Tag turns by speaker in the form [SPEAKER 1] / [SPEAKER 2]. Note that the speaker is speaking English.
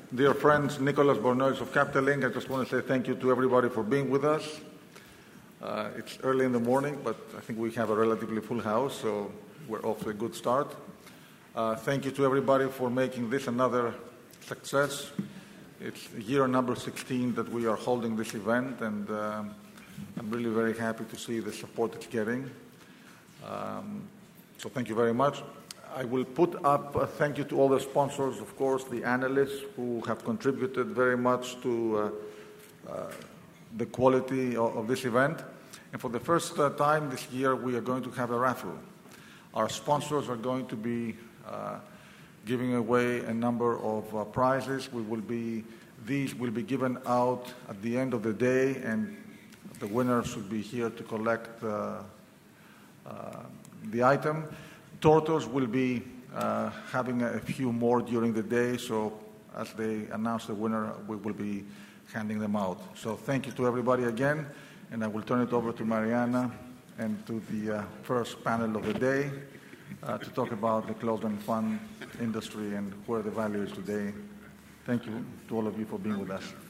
[SPEAKER 1] Dear friends, Nicholas Bornois of Capital Link, I just want to say thank you to everybody for being with us. It's early in the morning, but I think we have a relatively full house, so we're off to a good start. Thank you to everybody for making this another success. It's year number 16 that we are holding this event, and I'm really very happy to see the support it's getting. So thank you very much. I will put up a thank you to all the sponsors, of course, the analysts who have contributed very much to the quality of this event. And for the first time this year, we are going to have a raffle. Our sponsors are going to be giving away a number of prizes. These will be given out at the end of the day, and the winner should be here to collect the item. Tortos will be having a few more during the day, so as they announce the winner, we will be handing them out. So thank you to everybody again, and I will turn it over to Mariana and to the first panel of the day to talk about the closed-end fund industry and where the value is today. Thank you to all of you for being with us.